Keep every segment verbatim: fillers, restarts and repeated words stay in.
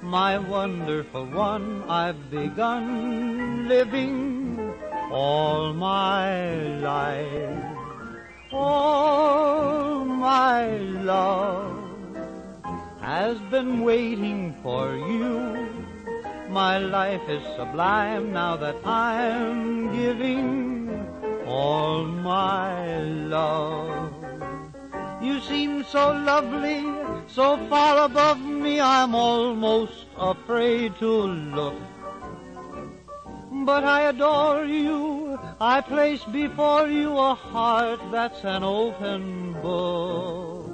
my wonderful one, I've begun living all my life. All my love has been waiting for you. My life is sublime now that I'm giving all my love. You seem so lovely, so far above me, I'm almost afraid to look. But I adore you, I place before you a heart that's an open book.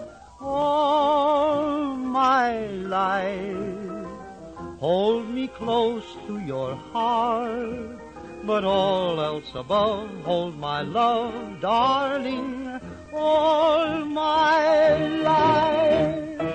All my life, hold me close to your heart, but all else above, hold my love, darling, all my life.